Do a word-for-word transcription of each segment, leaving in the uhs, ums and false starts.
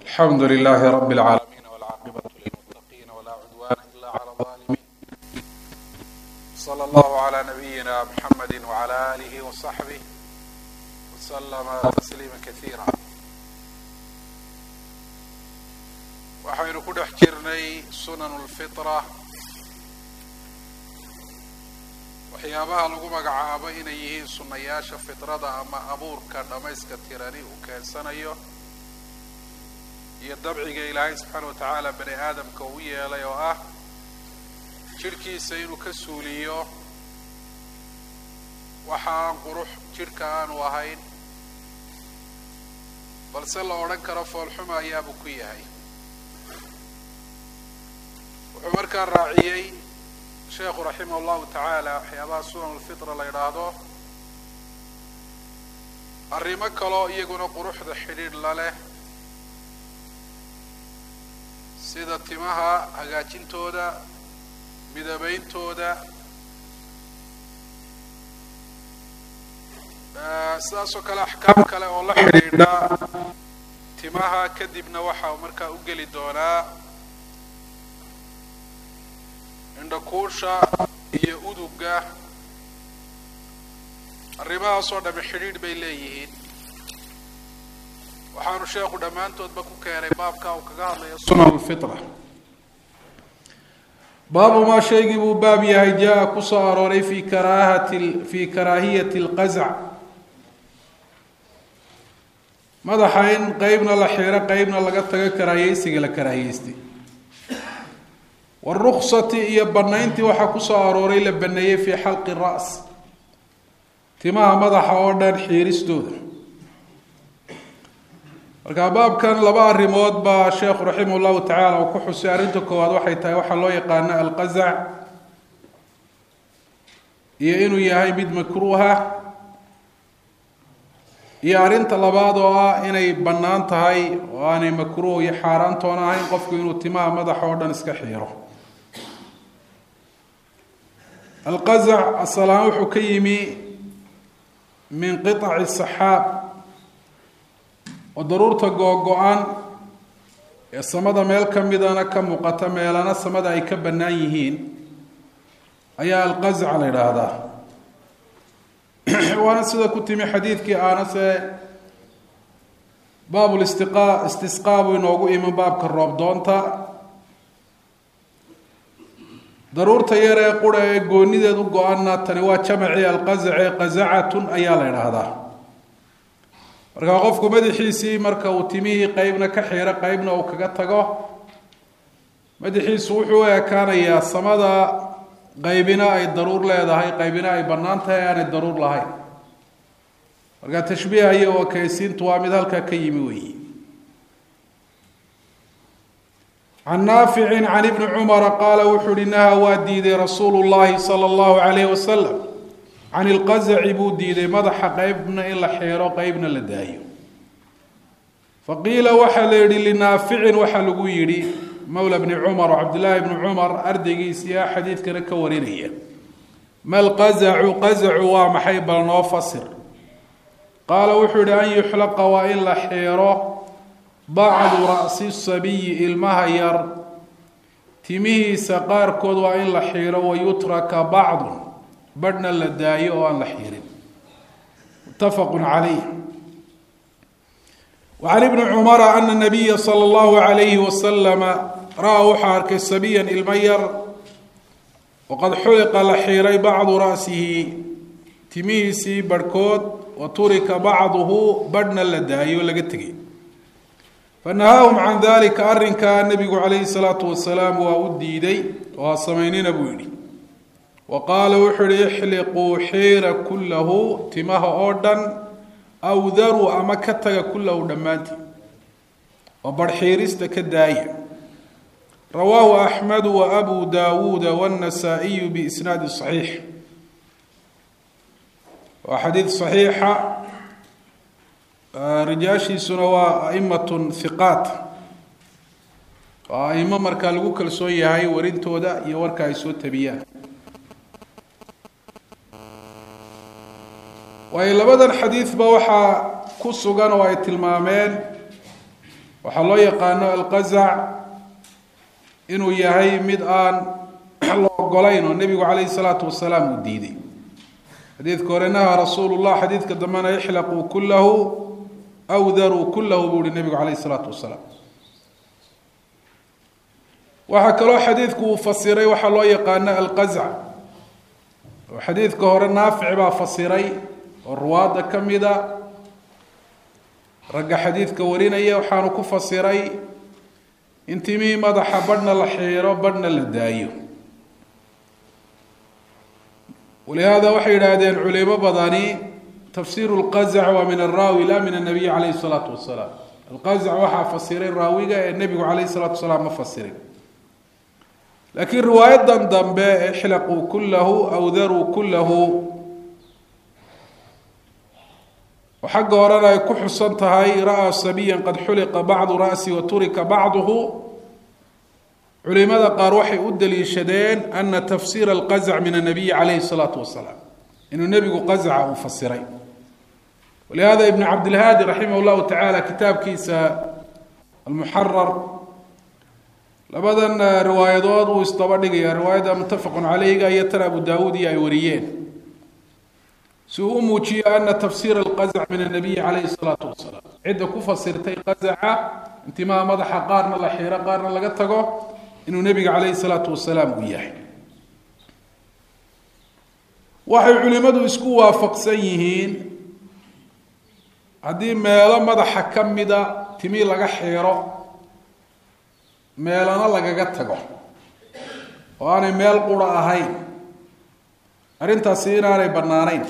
الحمد لله رب العالمين والعاقبة للمتقين ولا عدوان إلا على الظالمين. صلى الله على نبينا محمد وعلى آله وصحبه وسلم تسليما كثيرا. waxaynu ku dhex jirnay sunan ulfitra, waxyaabaha lagu magacaabo inay yihiin sunnayaasha fitrada ama abuurka dhamayska tirani uu keensanayo iyo dabciga ilaahay subxaana wa tacaala bani aadamka uu yeelay oo ah jidhkiisa inuu ka suuliyo waxa aan qurux jidhka aanu ahayn balse la odhan karo foolxuma ayaabuu ku yahay. wuxuu markaa raaciyey sheekhu raximah allahu tacaala waxyaabaha sunan ulfitra la yidhaahdo arrimo kaloo iyaguna quruxda xidhiidh la leh sida timaha hagaajintooda, midabeyntooda, sidaasoo kale axkaam kale oo la xidhiidha timaha. kadibna waxa uu markaa u geli doonaa indhakuusha iyo uduga. arrimahaasoo dhami xidhiidh bay leeyihiin. waxaanu sheekhu dhammaantoodba ku keenay baabka uu kaga hadlayo sunan ulfitra. baabu maa shaygii buu baab yahay jaa ku soo arooray fi karaahati fi karaahiyati alqazac, madaxa in qeybna la xiiro qeybna laga tago karaahiyeysiga la karaahiyeystay. waruksati iyo banayntii waxaa ku soo arooray la baneeyey fii xalqi ra's, timaha madaxa oo dhan xiiristooda. marka baabkan laba arrimood baa sheekhu raximah llahu tacaala uu ku xusay. arrinta koowaad waxay tahay waxaa loo yaqaana alqazac iyo inuu yahay mid makruuha, iyo arrinta labaad oo ah inay bannaan tahay oo aanay makruuh iyo xaaraantoona ahayn qofku inuu timaha madaxa oo dhan iska xiiro. alqazac asalaan wuxuu ka yimi min qiطaci saxaab, oo daruurta googo-an ee samada meel ka midana ka muuqata meelana samada ay ka bannaan yihiin ayaa alqazac la yidhaahdaa. waana sida ku timi xadiidkii aanase baabul istiqa istisqaa buu inoogu iman baabka roob doonta. daruurta yar ee qura ee goonideed u go-anna tani waa jamacii alqazace qazacatun ayaa la yidhaahdaa. markaa qofku madaxiisii marka uu timihii qeybna ka xiiro qeybna uu kaga tago, madaxiisu wuxuu u ekaanayaa samada qeybina ay daruur leedahay qeybina ay bannaan tahay aanay daruur lahayn. markaa tashbiiha iyo ekaysiintu waa mid halkaa ka yimi weeyi. can naaficin can ibni cumara qaala wuxuu uhi nahaa waa diiday rasuulu llahi sala allahu calayhi wasalam can ilqazaci buu diiday madaxa qeybna in la xiiro qeybna la daayo. faqiila waxaa la yidhi linaaficin waxaa lagu yidhi mawla bni cumar oo cabdillaahi bni cumar ardaygiisii ah xadiidkana ka warinaya, ma lqazacu qazacu waa maxay bal noo fasir. qaala wuxuu yihi an yuxlaqa waa in la xiiro bacdu ra'si sabiyi ilmaha yar timihiisa qaarkood waa in la xiiro, wayutraka bacdun badhna la daayo oo aan la xiirin. muttafaqu calayh. wacan ibni cumara ana nabiya sala allahu calayhi wasalama ra-a wuxuu arkay sabiyan ilmo yar waqad xuliqa la xiiray bacdu ra'sihi timihiisii barhkood, wa turika bacduhu badhna la daayo laga tegay. fanahaahum can dalika arrinkaa nabigu calayhi salaatu wasalaam waa u diiday oo ha samaynina buu yidhi. wa qaala wuxuu yihi ixliquu xiira kullahu timaha oo dhan, aw daruu ama ka taga kullahu dhammaantii oo barxiirista ka daaya. rawaahu axmedu wa abu daawuuda waannasaa'iyu biisnaadi saxiix. waa xadiid saxiixa, rijaashiisuna waa a'imatun hiqaat, waa aimo markaa lagu kalsoon yahay warintooda iyo warka ay soo tabiyaan. waayo labadan xadiidba waxaa ku sugan oo ay tilmaameen waxaa loo yaqaano alqazac inuu yahay mid aan la ogolayn oo nebigu calayhi salaatu wasalaam uu diiday. xadiidka hore nahaa rasuulu llah, xadiidka dambena ixlaquu kullahu aw daruu kullahu buu uhi nebigu calayhi salaatu wasalaam. waxaa kaloo xadiidku uu fasiray waxaa loo yaqaano alqazac oo xadiidka hore naafic baa fasiray oo ruwaadda ka mida ragga xadiidka warinaya, waxaanu ku fasiray in timihii madaxa badhna la xiiro badhna la daayo. walihaada waxay yidhaahdeen culimo badani tafsiiru lqazac waa min araawi laa min annabiy calayhi salaatu wasalaam. alqazac waxaa fasiray raawiga ee nebigu calayhi salaatu wasalaam ma fasirin. laakiin riwaayadan dambe ixlaquu kullahu aw daruu kullahu oo xagga horena ay ku xusan tahay ra'aa sabiyan qad xuliqa bacdu ra'si wa turika bacduhu, culimada qaar waxay u daliishadeen ana tafsiira alqazac min annabiyi calayhi salaatu wasalaam, inuu nebigu qazaca uu fasiray. walihada ibnu cabdilhaadi raximah llahu tacaala kitaabkiisa almuxarar labadan riwaayadood uu isdaba dhigaya, riwaayadda muttafaqun calayga iyo tan abu daawuud iyo ay wariyeen, si uu u muujiyo ana tafsiira alqazac min annabiyi calayhi salaatu wasalaam, cidda ku fasirtay qazaca intimaa madaxa qaarna la xiiro qaarna laga tago, inuu nebiga calayhi salaatu wasalaam uu yahay. waxay culimadu isku waafaqsan yihiin haddii meelo madaxa ka mida timi laga xiiro meelana lagaga tago oo aanay meel qura ahayn, arrintaasi inaanay bannaanayn.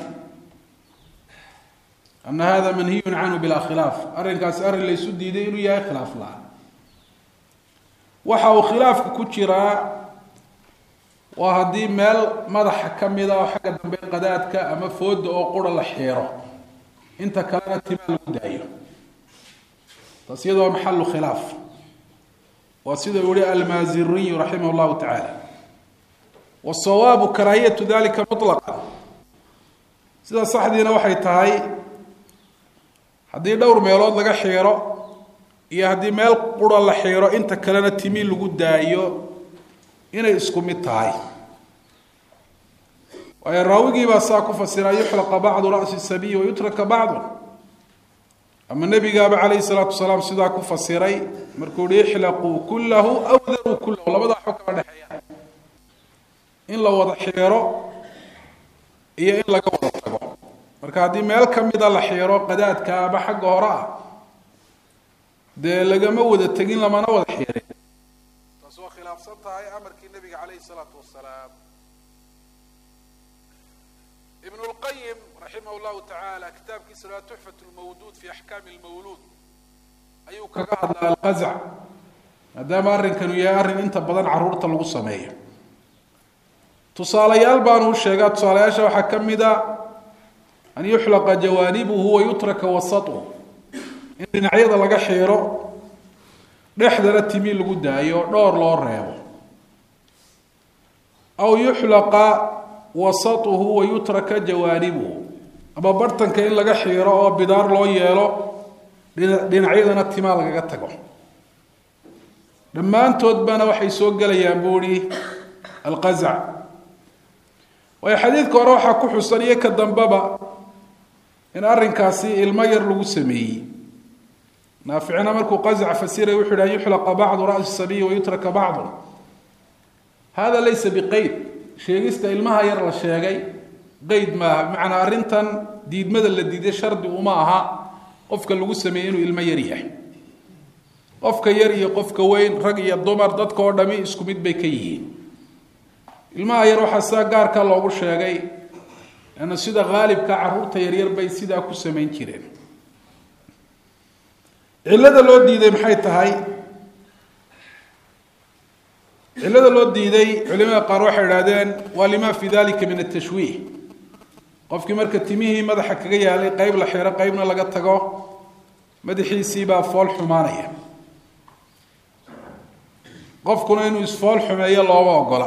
ana hada manhiyun canhu bilaa khilaaf, arrinkaasi arrin laysu diiday inuu yahay khilaaf la-aan. waxa uu khilaafka ku jiraa waa haddii meel madaxa ka mida oo xagga dambe qadaadka ama fooda oo qura la xiiro inta kalena timaa lagu daayo, taas iyada waa maxalu khilaaf. waa sida uu yihi almaaziriyu raximah llahu tacaala, wasawaabu karaahiyatu dalika muطlaqa. sida saxdiina waxay tahay haddii dhowr meelood laga xiiro iyo haddii meel qura la xiiro inta kalena timi lagu daayo inay isku mid tahay. waayo raawigii baa saa ku fasira yuxlaqa bacdu ra'si sabiy wayutraka bacdu, ama nebigaaba calayhi salaatu wasalaam sidaa ku fasiray markuu yihi ixlaquu kullahu aw daruu kullahu, labadaa xog kala dhexeeya, in la wada xiiro iyo in laga wada tago. marka haddii meel ka mida la xiiro qadaadka ama xagga hore ah, dee lagama wada tegin lamana wada xiirin, taas waa khilaafsan tahay amarkii nebiga calayhi salaatu wasalaam. ibn lqayim raximah llahu tacaala kitaabkiisa la tuxfat lmawduud fi axkaami lmawluud ayuu kaga hadlaa alqazac, maadaama arrinkanu yahay arrin inta badan caruurta lagu sameeyo. tusaalayaal baanu u sheegaa, tusaalayaasha waxaa ka mida an yuxlaqa jawaanibuhu wayutraka wasatuhu, in dhinacyada laga xiiro dhexdana timi lagu daayo dhowr loo reebo, aw yuxlaqa wasatuhu wayutraka jawaanibuhu, ama bartanka in laga xiiro oo bidaar loo yeelo dhinacyadana timaa lagaga tago. dhammaantoodbana waxay soo gelayaan buuhi alqazac. waayo xadiidka hore waxaa ku xusan iyo ka dambeba in arrinkaasi ilmo yar lagu sameeyey. naaficina markuu qazac fasiray wuxuu yidhi an yuxlaqa bacdu ra'si sabiy wayutraka bacdu. hada laysa biqeyd, sheegista ilmaha yar la sheegay qeyd maaha, bimacnaa arrintan diidmada la diiday shardi uma aha qofka lagu sameeyey inuu ilmo yar yahay. qofka yar iyo qofka weyn, rag iyo dumar, dadka oo dhami isku mid bay ka yihiin. ilmaha yar waxaa sidaa gaarka loogu sheegay ana sida haalibka caruurta yaryar bay sidaa ku samayn jireen. cillada loo diiday maxay tahay? cillada loo diiday culimada qaar waxay idhahdeen waa lima fi dalika min atashwiih. qofkii marka timihii madaxa kaga yaalay qeyb la xiro qeybna laga tago, madaxiisiibaa fool xumaanaya. qofkuna inuu isfool xumeeyo looma ogola.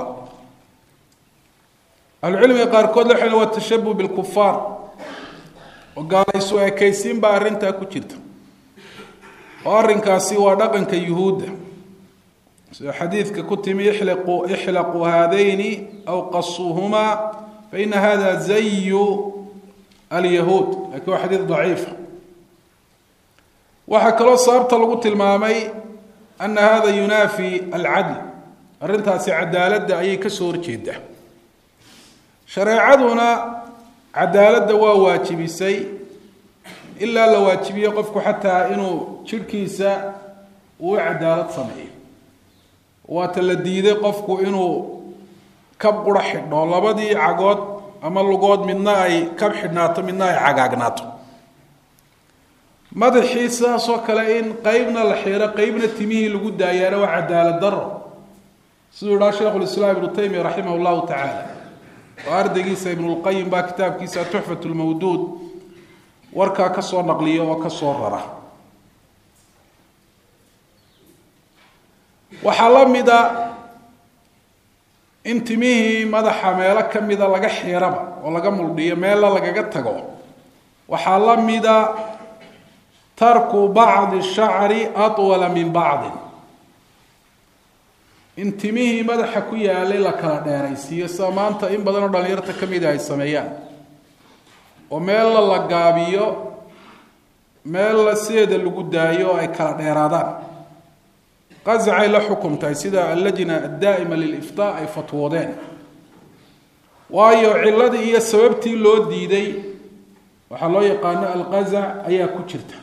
ahlucilmiga qaarkood waxay waa tashabuh bilkufaar, oo gaalaysu ekaysiin baa arrintaa ku jirta. وأرنكاسي ودقنك يهود حديث كتم احلقوا احلقوا هذين أو قصوهما فإن هذا زي اليهود، لكن حديث ضعيف. وحكى صابت لقط المامي أن هذا ينافي العدل، أرنتاسي عدالة أي كسور جدا. شريعتنا عدالة وواجب سي إلا لو واجب يقفك حتى إنه شركيسة وعدالة صنعي وتلديد قفك إنه كب قرح لبدي عقود أما اللقود منا أي كب حناته منا أي عقاقناته ماذا حيسا سوكلين قيبنا الحيرة قيبنا التميه لقود دايانا وعدالة در سيدنا شيخ الإسلام ابن تيمية رحمه الله تعالى وأردقيس ابن القيم با كتاب كيسا تحفة المودود وركا كسور نقلية وكسور ررة وحلمدا انتميه مدحا ميلا كميدا لغا حيربا ولغا ملدية ميلا لغا تغو وحلمدا ترك بعض الشعر أطول من بعض انتميه مدحا كويا ليلا كلا ديريسية سامانتا إن بدنو داليرتا كميدا يسميان وميلا لغابيو ميلا سيدا لغدايو أي كلا ديرادان قزعي لحكم تايسيدا اللجنة الدائمة للإفتاء أي فتوودين وايو علادي إيا سببتي لو ديدي وحالو يقانا القزع أيا كتشرتا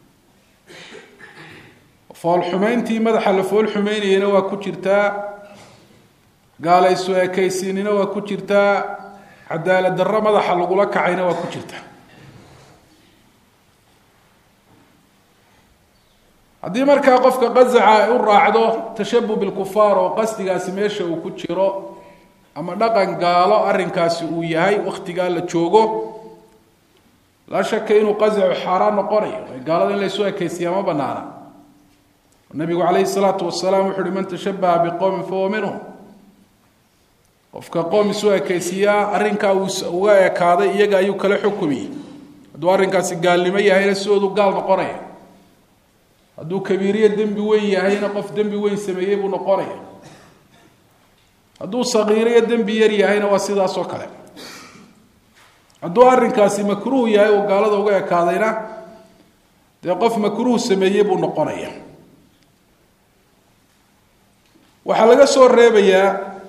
فول حمينتي مدح لفول حميني نوا كتشرتا قال إسوا كيسيني نوا كتشرتا عدالة در مدح لغلق عين نوا كتشرتا haddii markaa qofka qazaca u raacdo tashabbuh bil kufaar oo qasdigaasi meesha uu ku jiro ama dhaqan gaalo arrinkaasi uu yahay waqtiga la joogo la shaka inuu qazacu xaraan noqonayo gaalada in la soo ekaysiyo ma banaana nabigu kaleey salaatu wasalaam wuxuu man tashabbaha biqawmin fa huwa minhum qofka qowmi soo ekaysiya arrinka uu uga ekaaday iyaga ayuu kala xukumiyay hadduu arrinkaasi gaalnimo yahay sidoo gaal noqonayo hadduu kabiiriye dembi weyn yahayna qof dembi weyn sameeyay buu noqonaya hadduu sagiiriye dembi yar yahayna waa sidaas oo kale hadduu arrinkaasi makruuh yahay oo gaalada uga ekaadayna dee qof makruuh sameeyay buu noqonaya waxaa laga soo reebayaa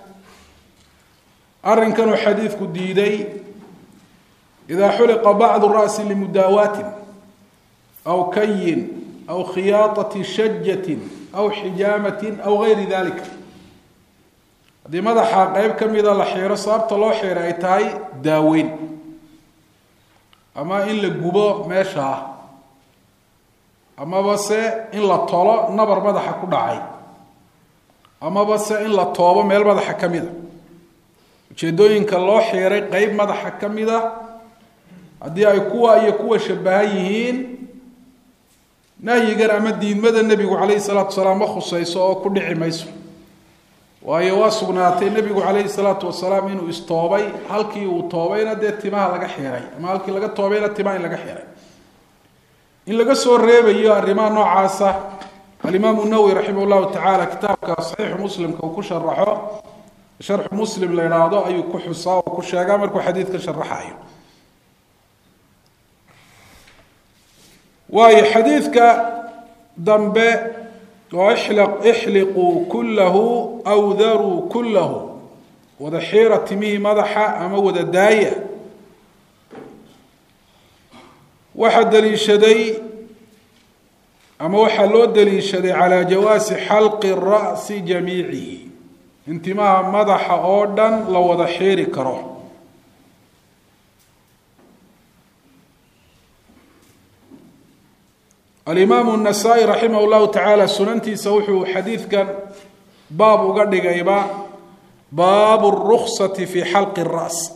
arrinkan uu xadiidku diiday idaa xuliqa bacdu ra'si limudaawatin aw kayin أو خياطة شجة أو حجامة أو غير ذلك هذه ماذا حقيب كم إذا لحيرة صارت الله حيرة أيتاي داوين أما إن لقبا ما شاء أما بس إن لطالة نبر ماذا حكو دعي أما بس إن لطابة ميل ماذا حكم إذا جدوين كالله حيرة قيب ماذا حكم إذا هذه أيكوا أيكوا شبهيهين نهي جرى مدين مدى النبي عليه الصلاة والسلام خصيصة وكل عميسه ويواصلنا النبي عليه الصلاة والسلام إنه استوبي هلكي وطوبينا ده اتماع لقى حيري ما هلكي لقى طوبينا اتماع لقى حيري إن لقى سور ريبي الرمان نوع عاسة الإمام النووي رحمه الله تعالى كتاب صحيح مسلم كوكش الرحو شرح مسلم ليناضو أي كحصة وكش أجامر كحديث كشرحه واي حديثك ذنبه واحلق احلقوا كله او ذروا كله وذحيرة تميه مدحا اما وذا داية واحد دليشدي اما واحد لو دليشدي على جواز حلق الرأس جميعه انتماء مدحا اوردن لو ذحيري كروه الإمام النسائي رحمه الله تعالى سننتي سوحو حديث كان باب وقد قيبا باب الرخصة في حلق الرأس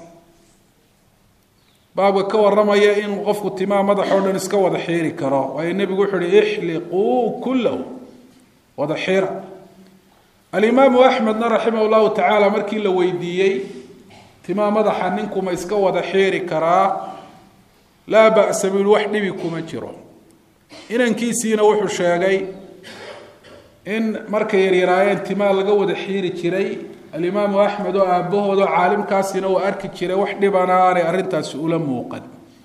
باب كور رمي إن غفو التمام ماذا حولا نسكو ذحيري كرا وأي النبي يقول احلقوا كله وذحيرا الإمام أحمد رحمه الله تعالى مركي لويديي تمام ماذا حننكم يسكو ذحيري كرا لا بأس بالوحد بكم أجرون inankiisiina wuxuu sheegay in markay yaryaraayeen timaa laga wada xiiri jiray alimaamu axmed oo aabbahooda caalimkaasina uu arki jiray wax dhibana aanay arrintaasi ula muuqan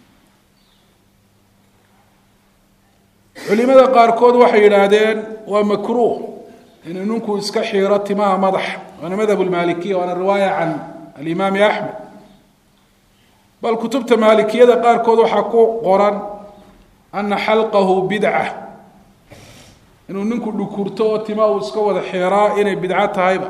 culimada qaarkood waxay yidhaahdeen waa makruuh inuu ninku iska xiiro timaha madaxa waana madhab lmaalikiya waana riwaaya can alimaami axmed bal kutubta maalikiyada qaarkood waxaa ku qoran ana xalqahu bidca inuu ninku dhukurto oo timaa uu iska wada xiiraa inay bidco tahayba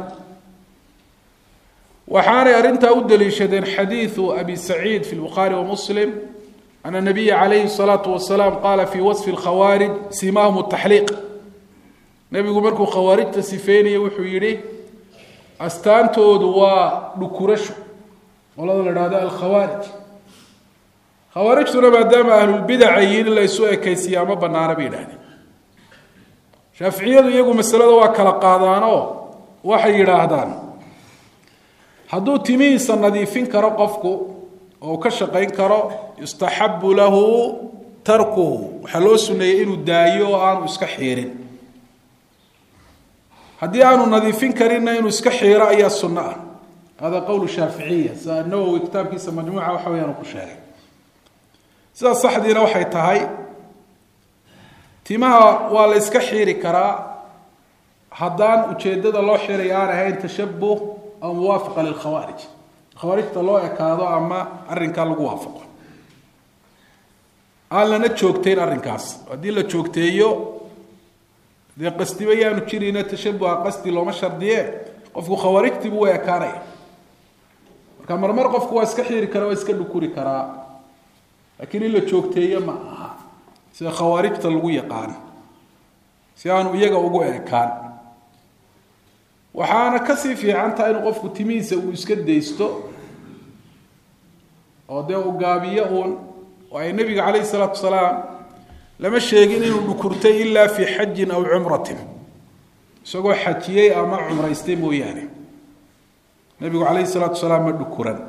waxaanay arrintaa u daliishadeen xadiidu abi saciid fi lbukhaari wa muslim أن النبي عليه الصلاة والسلام قال في وصف الخوارج سماهم التحليق نبي مركو خوارج تسفيني وحيري أستانتو دوا لكورشو والله لهذا الخوارج خوارج تنا ما دام أهل البدع يين لا يسوء كيسيا ما بنار بيناني شافعية يجوا مسألة وكلا قاضانو وحي راهدان حدو تميس النظيفين كرقفكو أو كشقين كرو يستحب له تركه وحلو سنة إنه دايو آنو إسكحيرين هدي آنو نظيفين كرينا إنه إسكحير أي السنة هذا قول الشافعية سأنه كتاب كيسا مجموعة وحويا نقشاري سأ صح دينا وحي تهي تيمها والا إسكحيري كرا هدان وشيدد الله حيري آنا هين تشبه أو موافقة للخوارج خوارج الله يكادو أما أرنكا لغو وافقه aan lana joogteen arrinkaas hadii la joogteeyo de qastibayaan jirina tashabuha qasti looma shardiye qofku khawaarijti buu yakaanay marka marmar qofku waa iska xiiri kara waa iska dhukuri kara laakiin la joogteeyo ma aha sida khawaarijta lagu yaqaan si aanu iyaga ugu ekaan waxaana ka sii fiican tahay in qofku timiisa uu iska deysto oo de uu gaabiyo uun وأي النبي عليه الصلاة والسلام لما شيء إنه نكرتي إلا في حج أو عمرة سوى حجية أو مع عمرة يستمو يعني النبي عليه الصلاة والسلام نكرا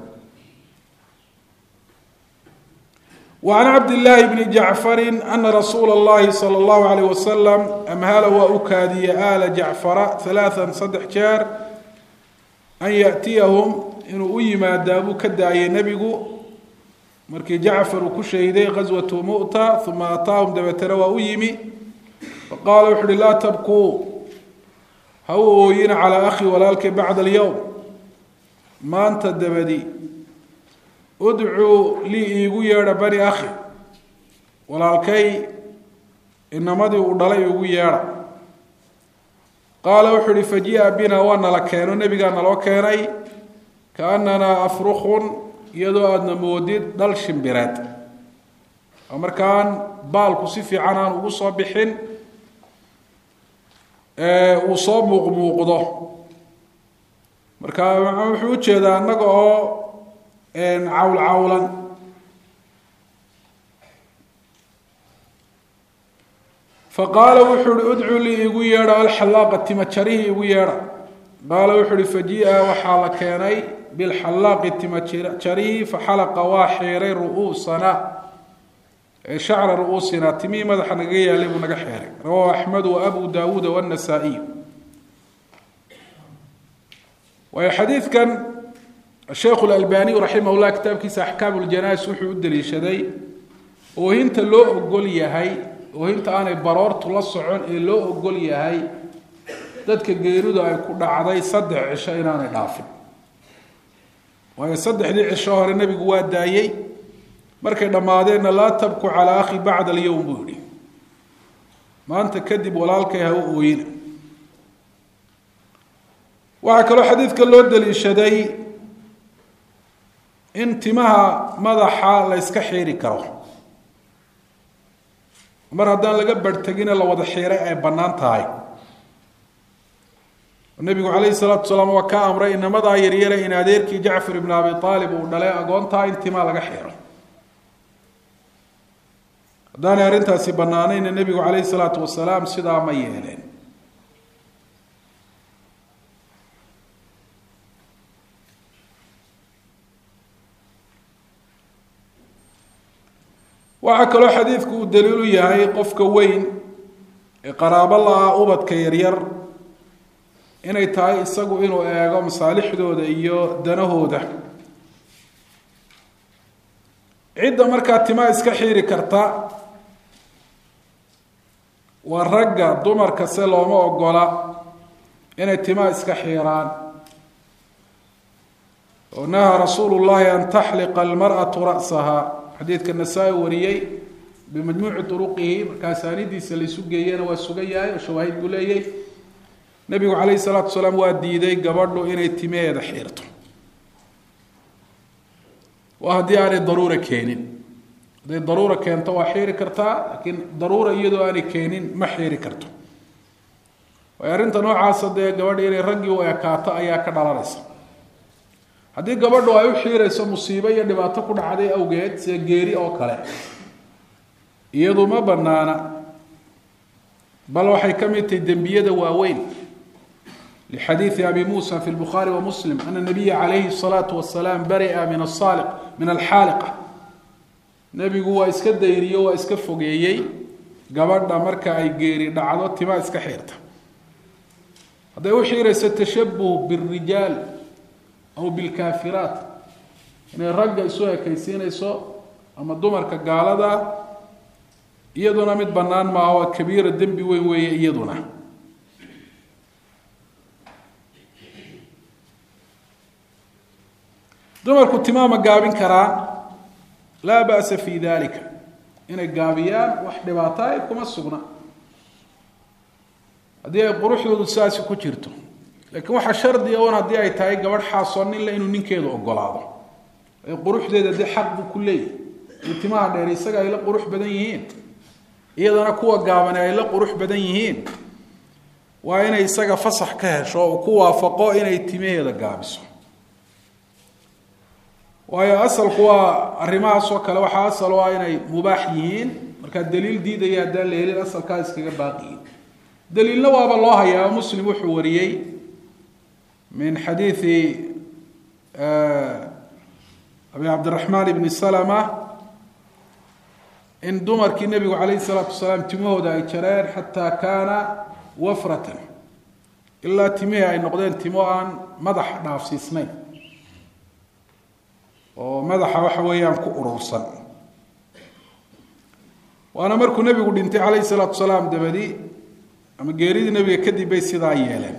وعن عبد الله بن جعفر أن رسول الله صلى الله عليه وسلم أمهل وأكادي آل جعفر ثلاثا صدح جار أن يأتيهم إنه أيما دابو كدعي نبي markii Jaafar uu ku sheeday qaswatu Mu'ta thumma ataahum dabatara wa uyimi faqala wuxuu la tabku hawooyin ala akhi walaalkii ba'da al-yawm maanta dabadi ud'u li igu yeera bari akhi walaalkay inamadi uu dhalay ugu yeera qala wuxuu faji'a bina wa nala keeno nabiga naloo keenay kaanana afrukhun iyadoo aadna moodid dhal shimbiraad oo markaan baalku si fiican aan ugu soo bixin ee uu soo muuqmuuqdo marka wuxuu u jeedaa annaga oo een cawl cawlan فقال وحول ادعوا لي يقول يرى الحلاقة تمتشريه يقول يرى قال وحول فجيء وحال كيني بالحلاق تمتشريه فحلق واحيري رؤوسنا شعر رؤوسنا تميم هذا حنقية لبو نقحيري رواه أحمد وأبو داود والنسائي. وحديث كان الشيخ الألباني رحمه الله كتاب كيس أحكام الجنائز وحي الدليل شدي وهنت لو أقول يهي وهنت أنا برارت الله الصعون لو أقول يهي dadka geeridu ay ku dhacday saddex cisho inaanay dhaafin waayo saddexdii cisho hore nabigu waa daayay markay dhamaadeen la tabku ala akhi ba'da al-yawm buuri maanta kadib walaalkay ha u ooyin waxa kale xadiidka loo daliishaday in timaha madaxa la iska xiiri karo mar haddaan laga bartagina la wada xiiray ay bannaan tahay النبي عليه الصلاة والسلام وكا أمره إنما ذا يريره إن أديرك جعفر بن أبي طالب ودلاء أقونتا انتما لغا حيره داني أرنتا سيبنانين النبي عليه الصلاة والسلام سيدا ميهلين waxa kale xadiidku uu daliil u yahay qofka weyn ee qaraabo la ubadka yaryar inay tahay isagu inuu eego masaalixdooda iyo danahooda cid marka timaa iska xiiri karta waa ragga dumarka se looma ogola inay timaa iska xiiraan ونهى رسول الله أن تحلق المرأة رأسها حديث النسائي وريي بمجموع طرقه كاساندي سلسوغيين وسوغيا وشواهد قليي نبي عليه الصلاة والسلام واديدي قبضوا إني تيمية حيرته وهدي على ضرورة كينين دي ضرورة كانت وحيري كرتا لكن ضرورة يدو أني كينين ما حيري كرتو ويارنت نوع عاصد قبض إني رقي ويكاتا أياك دلالسا haddii gabadhu ay u xiirayso musiibo iyo dhibaato ku dhacday awgeed sida geeri oo kale iyadu ma banaana bal waxay ka mid tahay dambiyada waaweyn لحديث أبي موسى في البخاري ومسلم أن النبي عليه الصلاة والسلام برئ من الصالق من الحالقة نبي هو إسكد ديريو وإسكفو جيي قبضنا مركا أي جيري دعوات ما إسكحيرته هذا يوحي التشبه بالرجال أو بالكافرات إن الرجال يسوع كيسين يسوع أما الدمر كجالدا يدنا مد بنان ما هو كبير الدم بوي وي يدنا دمر كنت ما مجابين كران لا بأس في ذلك إن الجابيان واحد بعطاي كم السجنة هذه قروح الأساس كتيرته لكن waxa shardi oo hadii ay tahay gabadh xaasoon la inuu ninkeedu ogolaado ay quruxdeeda dii xaq ku leeyahay intimaa dheer isaga ay la qurux badan yihiin iyadana kuwa gaaban ay la qurux badan yihiin waa inay isaga fasax ka hesho oo ku waafaqo inay timeeda gaabiso waayo asalku waa arrimahaas oo kale waxa asal waa inay mubaax yihiin marka daliil diidaya hadaan la helin asalka iskaga baaqi daliilna waaba loo hayaa muslim wuxuu wariyay من حديث أبي عبد الرحمن بن سلمة إن دمر كي النبي عليه الصلاة والسلام تموه دا يتشرين حتى كان وفرة إلا تميه أي نقدين تموهان مدح نافسي سنين ومدح وحويان كؤروسا وأنا مركو النبي قد انتي عليه الصلاة والسلام دبدي أما قيريد النبي كدي بيسي دا يالين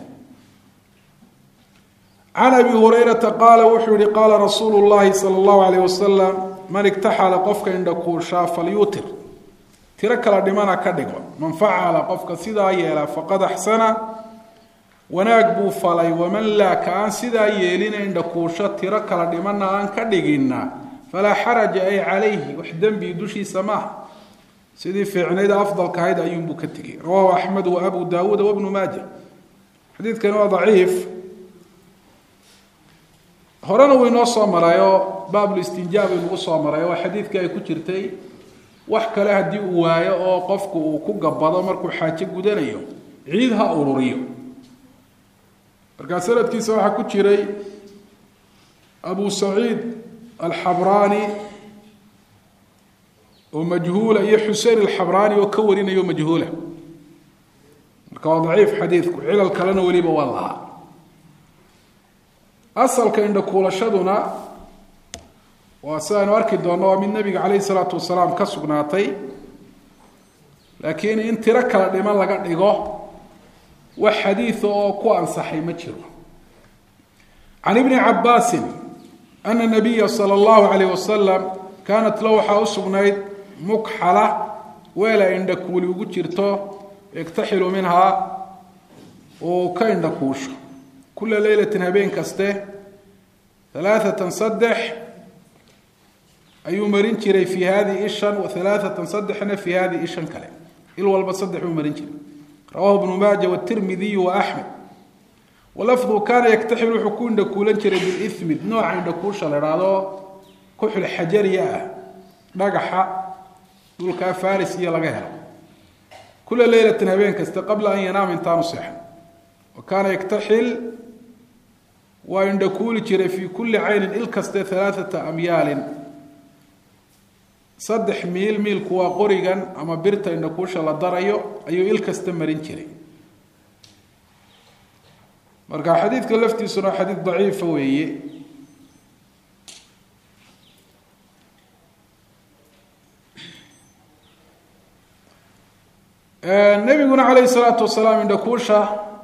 عن أبي هريرة قال وحوري قال رسول الله صلى الله عليه وسلم من اكتحل قفك عند كوشا فليوتر ترك لدمانا كدقوا من فعل قفك سيدا يلا فقد أحسن وناقبوا فلي ومن لا كان سيدا يلين عند كوشا ترك لدمانا أن كدقنا فلا حرج أي عليه وحدا بيدوشي سماح سيدي في عنيد أفضل كهيدا أيوم بكتكي رواه أحمد وأبو داود وابن ماجه حديث كان ضعيف horena way noo soo marayo baabul istinjaab inuu soo marayo xadiidka ay ku jirtay wax kale hadii uu waayo oo qofku uu ku gabado markuu xaaje gudanayo ciid ha ururiyo marka sanadkiisa waxa ku jiray Abu Sa'id al-Habrani oo majhuula iyo Hussein al-Habrani oo ka warinayo majhuula marka waa dhaif xadiidku cilal kalena waliba wallaha asalka inda kuulashaduna waa saan arki doono min nabiga kaleey salaatu wasalaam ka sugnaatay laakiin in tira kala dhiman laga dhigo wax xadiis oo ku ansaxay ma jiro عن ابن عباس أن النبي صلى الله عليه وسلم كانت لوحة أسغنيد مكحلة ولا عند كولي وجرته يكتحل منها وكاين دكوش كل ليلة هبين كسته ثلاثة صدح أي مرنشري في هذه إشن وثلاثة صدحنا في هذه إشن كلام إلو البصدح ومرنشري رواه ابن ماجه والترمذي وأحمد ولفظه كان يكتحل حكون دكولنشري بالإثم نوع عند كوش لرادو كحل حجرية نجح دول كفارس يلقاها كل ليلة هبين كسته قبل أن ينام انتان صحا وكان يكتحل وعند كل شيء في كل عين الكست ثلاثة أميال saddex miil miilku waa qorigan ama birta indhakuusha la darayo ayuu il kasta marin jiray marka xadiidka laftiisuna xadiid daciifa weeye nabiguna calayhi salaatu wasalaam indhakuusha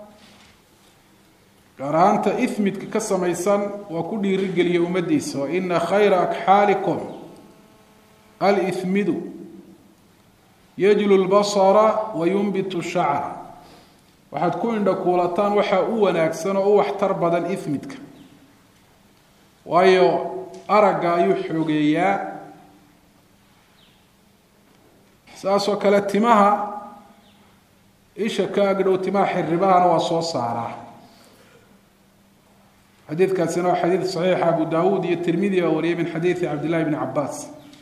gaar ahaanta ismidka ka samaysan waa ku dhiirigeliyay ummadiisa wa ina khayra akxaalikum alithmidu yajlu lbasara wa yunbitu shacra waxaad ku indhakuulataan waxaa u wanaagsan oo u waxtar badan ismidka waayo aragga ayuu xoogeeyaa saasoo kale timaha isha ka agdhow timaha xirribahana waa soo saaraa xadiidkaasina waa xadiid saxiixa abu daawuud iyo tirmidi baa wariyay min xadiidi cabdillahi bni cabaas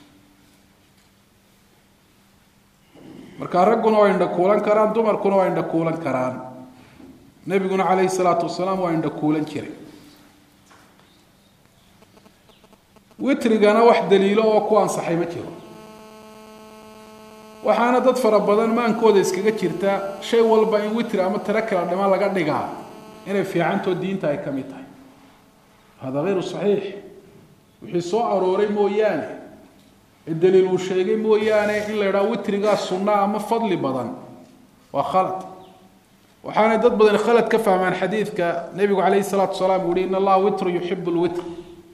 markaa ragguna waa indhakuulan karaan dumarkuna waa indhakuulan karaan nebiguna calayhi salaatu wasalaam waa indhakuulan jiray witrigana wax daliilo oo ku ansaxay ma jiro waxaana dad fara badan maankooda iskaga jirta shay walba in witri ama tiro kala dhima laga dhigaa inay fiicantoo diinta ay ka mid tahay hada hayru saxiix wixii soo arooray mooyaane ee daliil uu sheegay mooyaane in la yidhaha witrigaa sunna ama fadli badan waa khalad waxaanay dad badan khalad ka fahmaan xadiidka nebigu calayhi salaatu wasalaam uu yihi in allaha witru yuxibu lwitr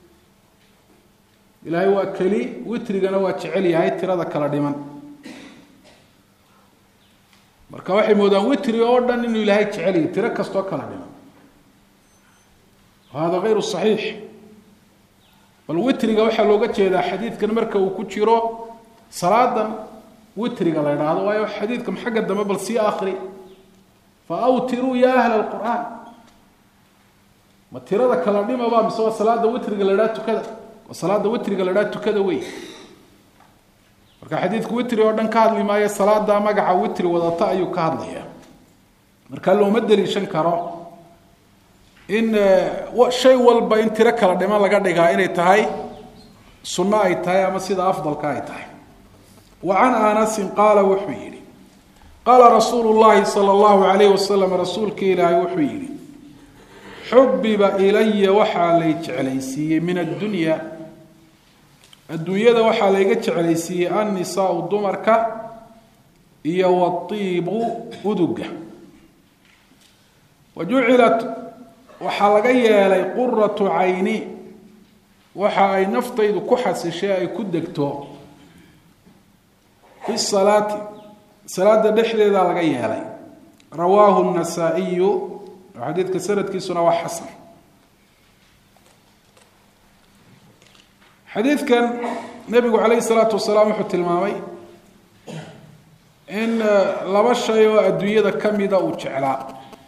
ilaahay waa keli witrigana waa jecel yahay tirada kala dhiman marka waxay moodaan witri oo dhan inuu ilaahay jecel yahay tiro kastoo kala dhiman hada hayru saxiix bal witriga waxaa looga jeedaa xadiidkan marka uu ku jiro salaadan witriga la idhaahdo waayo xadiidkan xagga dambe bal sii akri fa awtiruu ya ahla alqur'aan ma tirada kala dhimaba mise waa salaada witriga la idhaha tukada waa salaada witriga la idhaha tukada wey marka xadiidku witri oo dhan ka hadli maayo salaada magaca witri wadata ayuu ka hadlaya marka looma daliishan karo in shay walba in tiro kala dhiman laga dhigaa inay tahay sunno ay tahay ama sida afdalka ay tahay wa can anasin qaala wuxuu yidhi qaala rasuulu llahi sala allahu calayhi wasalam rasuulka ilaahay wuxuu yidhi xubiba ilaya waxaa lay jeclaysiiyey min addunya adduunyada waxaa layga jeclaysiiyey annisaau dumarka iyo watiibu uduga wa jucilat waxaa laga yeelay quratu cayni waxa ay naftaydu ku xasishay ay ku degto fi salaati salaada dhexdeeda laga yeelay rawaahu النasaa'iyu xadiidka sanadkiisuna waa xasan xadiidkan nebigu calayhi الsalaatu wasalaam wuxuu tilmaamay in laba shay oo adduunyada kamida uu jeclaa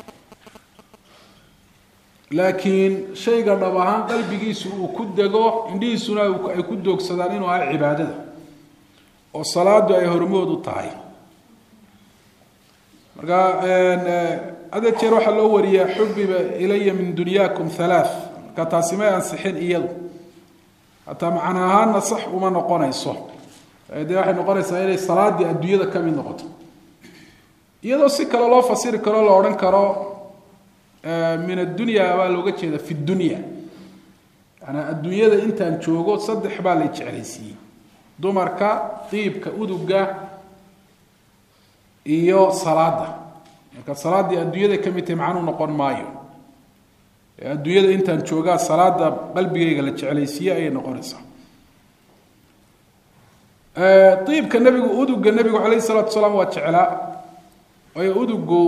laakiin shayga dhab ahaan qalbigiisu uu ku dego indhihiisuna ay ku doogsadaan inuu ahay cibaadada oo salaadu ay hormood u tahay marka hada jeer waxaa loo wariyaa xubiba ilaya min dunyaakum halaath marka taasi may ansixin iyadu hataa macna ahaana sax uma noqonayso dee waxay noqonaysaa inay salaadii adduunyada ka mid noqoto iyadoo si kale loo fasiri karo la odhan karo min addunya baa looga jeeda fi dunya yani adduunyada intaan joogo saddex baa lay jeclaysiiyey dumarka diibka uduga iyo salaada marka salaadii adduunyada ka mid tahay macnuu noqon maayo adduunyada intaan joogaa salaada qalbigayga la jeclaysiiyey ayay noqonaysaa diibka nebigu uduga nebigu calayhi salaatu wasalaam waa jeclaa waayo udugu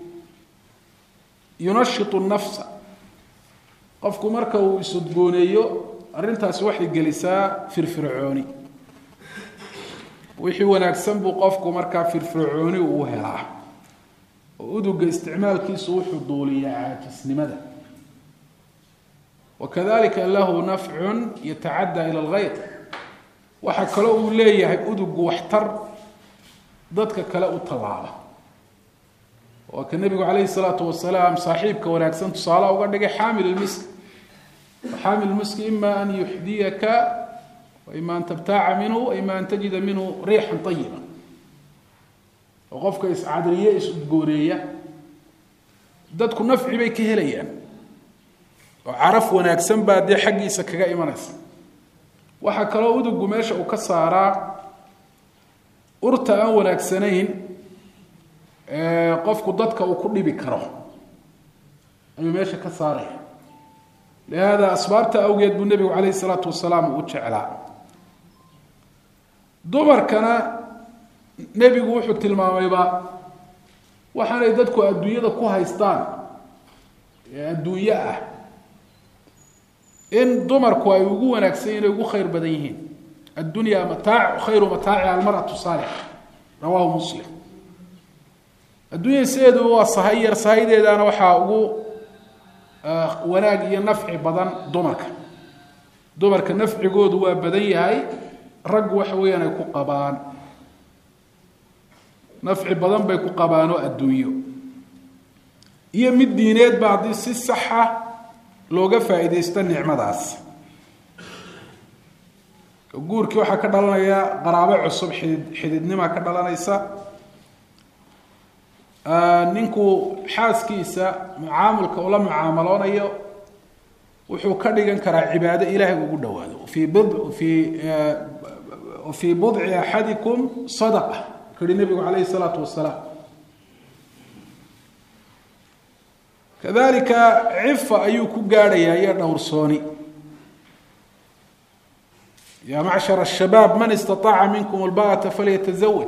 yunashitu nafsa qofku marka uu isudbooneeyo arrintaasi waxay gelisaa firfircooni wixii wanaagsan buu qofku markaa firfircooni uu helaa oo uduga isticmaalkiisu wuxuu duuliyaa caajisnimada wakadalika lahu nafcun yatacaddaa ila alghayr waxaa kaloo uu leeyahay udugu waxtar dadka kale u tallaaba waa ka nebigu calayhi salaatu wasalaam saaxiibka wanaagsan tusaale uga dhigay xaamil ilmisk xaamil ilmiski ima an yuxdiyaka وإما أن تبتاع منه وإما أن تجد منه ريحا طيبة وقفك إسعادية إسعادية دادك نفعي بيك هليا وعرف وناكسن بعد حقي سكاكا إيمانس وحكا لو أدو قماشة وكسارا أرتا وناكسنين قفك دادك وكل بكره أي ماشي كسارة لهذا أسبابته أوجد بالنبي عليه الصلاة والسلام وتشعلا دمر كان نبي وحو تلماميبا waxaana dadku adduunyada ku haystaan ee adduunyo ah in dumarku ay ugu wanaagsan yihiin ugu khayr badan yihiin addunya mataa' khayru mataa'i al-mar'atu salihah rawahu muslim adduunya seedu waa sahayr sahideedana waxa ugu wanaag iyo nafci badan dumarka dumarka nafcigoodu waa badan yahay rag waxa weeyaan ay ku qabaan nafci badan bay ku qabaano adduunyo iyo mid diineed baad si sax ah looga faa'iideysto nicmadaas guurkii waxa ka dhalanaya qaraabo cusub xididnimo ka dhalanaysa ninku xaaskiisa mucaamilka ula mucaamalonayo wuxuu ka dhigan karaa cibaado ilaahay ugu dhawaado fi bid fi fi bud'i ahadikum sadaqa kari nabiga alayhi salatu wassalam kadalika ifa ayu ku gaadhaya ya dhowrsooni يا معشر الشباب من استطاع منكم الباءة فليتزوج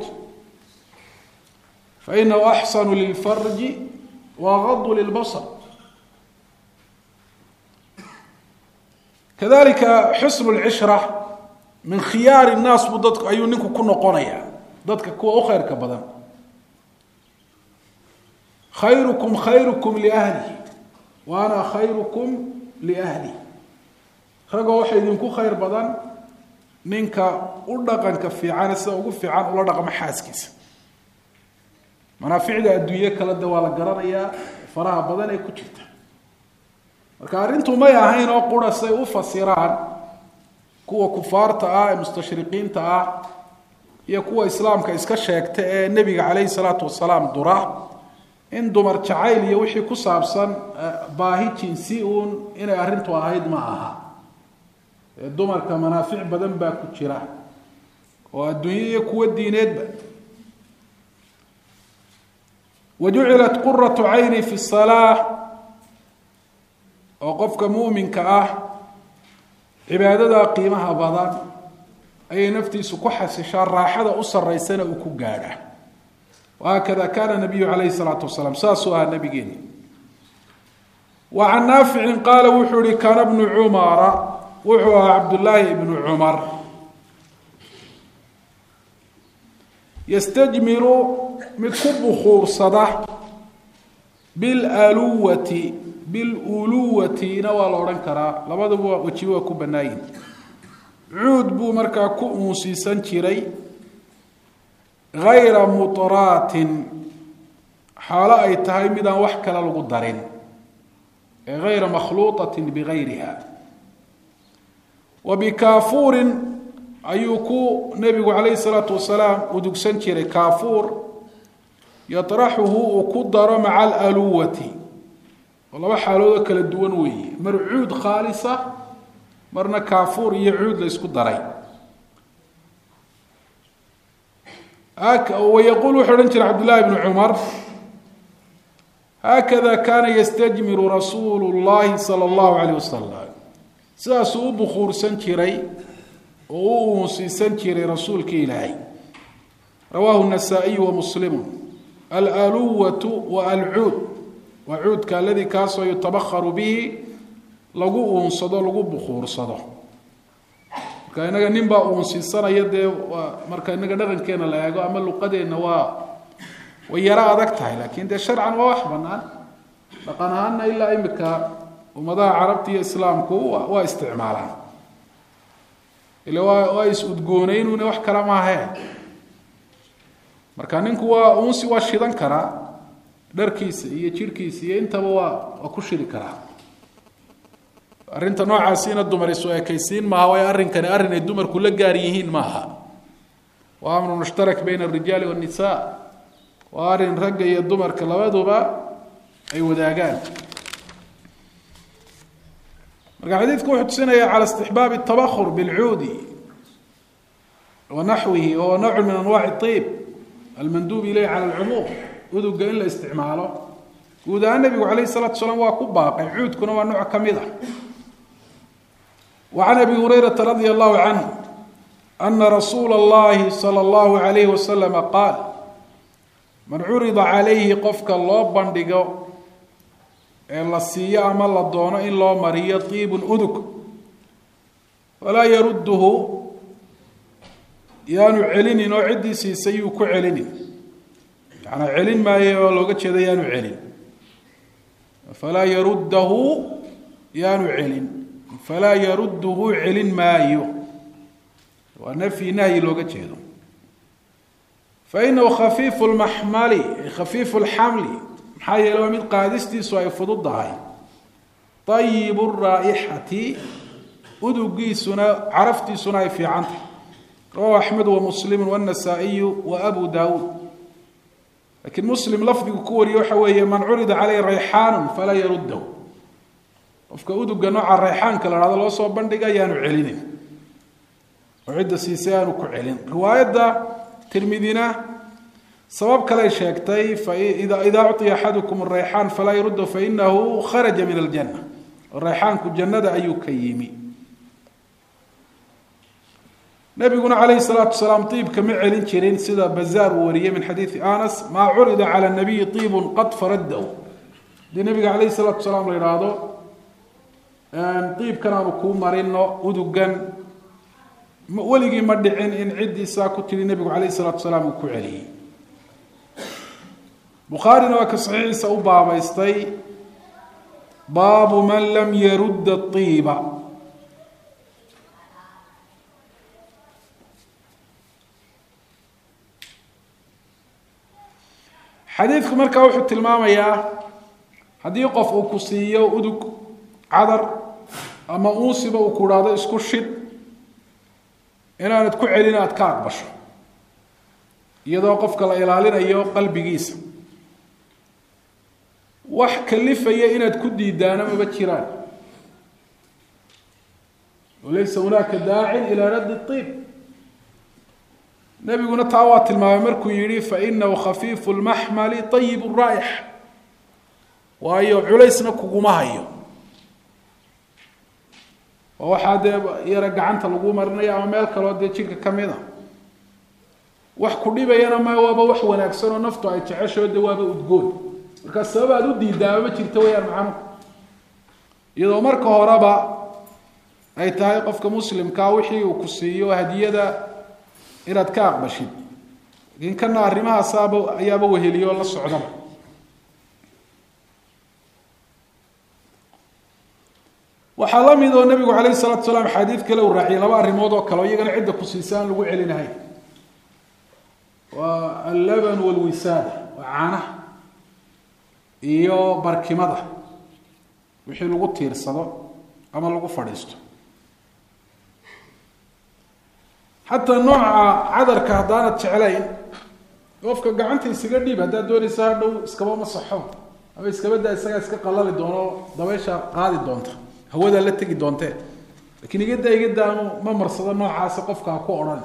فإنه أحسن للفرج وغض للبصر كذلك حسن العشرة من خيار الناس بدك أيونكم كنا قرية ضدك كوا أخير كبدن خيركم خيركم لأهلي وأنا خيركم لأهلي رجع واحد ينكو خير بدن منك أردقن كفي عن سوق في عن ولا رقم حاسكس منافع الدنيا كلا دوالة قرارية فراها بدن يكتشفت وكارنتم ما يهين أقول سيوف السيران كوا كفار تاع مستشرقين تاع يكوا إسلام كإسكشك تاع النبي عليه الصلاة والسلام درا إن دمر تعايل يوحي كسابسا باهي تنسيون إن أرنتوا هايد معها الدمر كمنافع بدن باكتشرا والدنيا كوا الدينات بد وجعلت قرة عيني في الصلاة وقفك مؤمن كأه عبادة قيمها بدن أي نفتي سكحة شر راحة أسر ريسنا وكجارة وهكذا كان النبي عليه الصلاة والسلام ساسوها النبي وعن نافع قال وحوري كان ابن عمر وحوى عبد الله بن عمر يستجمر مكب خورصده بالألوة بالألوة نوال أورنكرا لبعض وجهه كبناين عود بو مركا كؤوسي سنشري غير مطرات حالا أي تهي مدان وحكلا لغدرين غير مخلوطة بغيرها وبكافور أيوكو نبي عليه الصلاة والسلام ودوك سنشري كافور يطرحه وقدر مع الألوة والله حالو ذاك الدونوي مرعود خالصة مرنا كافور يعود ليسكو دراي هك ويقول حرنت عبد الله بن عمر هكذا كان يستجمر رسول الله صلى الله عليه وسلم ساسو بخور سنكري وسي سنكري رسول كيلاي رواه النسائي ومسلم الألوة والعود وعود كالذي كاسو يتبخر به لغو أنصده لغو بخور صده كأننا نبى أنصيصنا يده ومركا إننا نغن كنا لا يجوا عمل لقدر إنه ويرى ذكتها لكن ده شرعا ووحبنا لقنا أن إلا إمك ومضى عربتي إسلامكو واستعمالها اللي هو ويسود جونين ونوح كلامها هي مركا ننكوا أنصي واشيدان كرا دركيس هي شركيس هي أنت بوا وكشري كرا arrinta noocaasiina dumar isu ekaysiin maaha waayo arrinkani arrin ay dumarku la gaar yihiin maaha waa amru mushtarak bayna alrijaali waannisaa waa arrin ragga iyo dumarka labaduba ay wadaagaan marka xadiidku wuxuu tusinayaa cala istixbaabi atabakhur bilcuudi wa naxwihi oo nawcu min anwaaci iib almanduub ilayh cala alcumuum uduga in la isticmaalo guud ahaan nabigu calayhi salaatu wasalaam waa ku baaqay cuudkuna waa nooc ka mid ah وعن أبي هريرة رضي الله عنه أن رسول الله صلى الله عليه وسلم قال من عرض عليه قفك الله بندقه إلا السياء ما الله دونه إلا مريا طيب أدك ولا يرده يانو علين نو عدي سيسيوك علين يعني علين ما يولوغت شذا يانو علين فلا يرده يانو علين فلا يرده علن مايو ونفي نهي لوغا جيدو فإنه خفيف المحمل خفيف الحمل محايا لو من قادستي سوى فضضهاي طيب الرائحة أدقي سنة عرفتي سنة في عنه رواه أحمد ومسلم والنسائي وأبو داود لكن مسلم لفظ كوري وحوي من عرض عليه ريحان فلا يرده qofka uduga nooca rayxaanka la raado loo soo bandhiga yaanu celinin oo cidda siisay aanu ku celin riwaayada tirmidina sabab kale sheegtay fa idha idha utiya ahadukum ar-rayhan fala yurdu fa innahu kharaja min al-janna ar-rayhanku jannada ayuu ka yimi nabiguna alayhi salatu wasalaam tiibka ma celin jirin sida bazaar wariye min hadith Anas ma urida ala an-nabiy tiibun qad faraddahu di nabiga alayhi salatu wasalaam la yiraahdo طيب كانوا كو مارينو ودغان ولغي ما دحين ان عيدي سا كو تري النبي عليه الصلاه والسلام كو علي بخاري نو كصحيح سو بابايستي باب من لم يرد الطيب حديثكم marka wuxuu tilmaamayaa hadii qof uu ku siiyo udug cadar ama uusiba uu ku raado isku shid inaanad ku celin aad ka aqbasho iyadoo qofka la ilaalinayo qalbigiisa wax kalifaya inaad ku diidaana ma jiraan وليس هناك داع الى رد الطيب نبينا تعوات الماء مركو يري فانه خفيف المحمل طيب الرائح وايو عليسنا كوما هيو waxaad yara gacanta lagu marnay ama meel kale oo jirka kamida wax ku dhibayana ma waaba wax wanaagsan oo naftu ay jecesho dawaaba udgoon marka sabab u diidaaba jirto wayaan macaan iyadoo marka horeba ay tahay qofka muslimka wixii uu ku siiyo hadiyada inaad ka aqbashid in kana arrimaha saabo ayaaba weheliyo la socdaba waxa la mid oo nabigu kaleey salaatu salaam xadiid kale uu raaciyay laba arimood oo kale iyagana cid ku siisaan lagu celinahay waa al-laban wal wisada wa aana iyo barkimada wixii lagu tiirsado ama lagu fadhiisto hatta nooca cadarka hadana jecelayn qofka gacanta isaga dhib hadaa doonaysaa dhow iskaba masaxo ama iskaba daa isaga iska qalali doono dabeesha qaadi doonta hawada la tagi doonte laakiin igada igada ma marsado noocaas qofka ku oran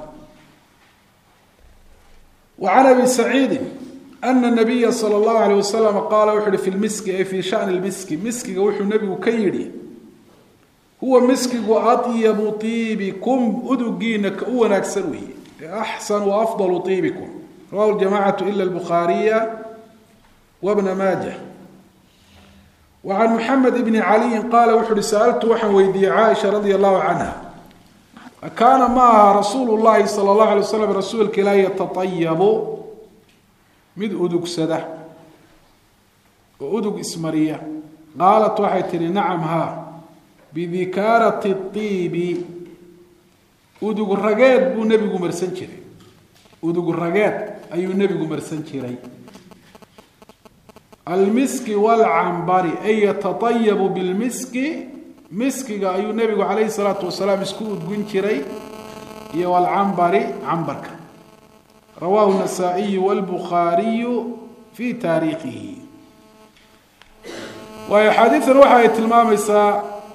وعن ابي سعيد ان النبي صلى الله عليه وسلم قال وحد في المسك اي في شأن المسك مسك وحو النبي كيري هو مسك واطيب طيبكم ادقينك ونكسروي احسن وافضل طيبكم رواه الجماعه الا البخاري وابن ماجه وعن محمد بن علي قال وحد سألت وحن ويدي عائشة رضي الله عنها كان مع رسول الله صلى الله عليه وسلم رسولك لا يتطيب مد أدوك سده وأدوك إسمرية قالت وحيتني نعم ها بذكارة الطيب أدوك الرقاد بو نبي مرسنشري أدوك الرقاد أي نبي مرسنشري المسك والعنبر أي يتطيب بالمسك مسكيغا أيو النبي عليه الصلاة والسلام اسكود قنشري يو العنبري عنبرك. رواه النسائي والبخاري في تاريخه. وحديث الوحي تلماميسا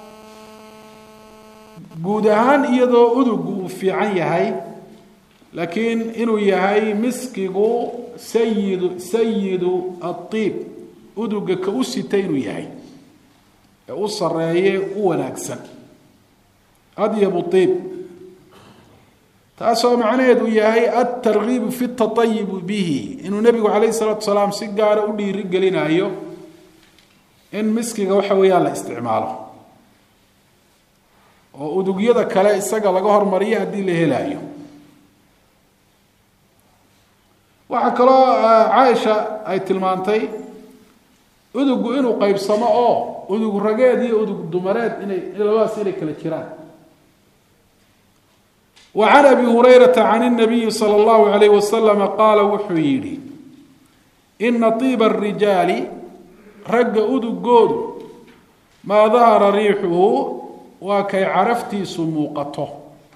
قودهان إيضو أدوغو في عن يهي لكن إنو يهي مسكيغو سيد سيد الطيب أدوغ كأسيتين يهي أصر رأيه وناكسن أديب الطيب تأسوا معنى يدو يهي الترغيب في التطيب به إنو النبي عليه الصلاة والسلام سيقار أولي رجلين أيو إن مسكيغو وحويا الله استعماله وأدوغيدا كلا إساقا لغهر مريا هدي لهلايو وحكرا عائشة أي تلمانتي أدوغو إنو قيب سماء أدوغو رقادي أدوغو دمرات إلى الواسيلة كالكران. وعن أبي هريرة عن النبي صلى الله عليه وسلم قال وحيري إن طيب الرجال رق أدوغو ما ظهر ريحه وكي عرفتي سموقته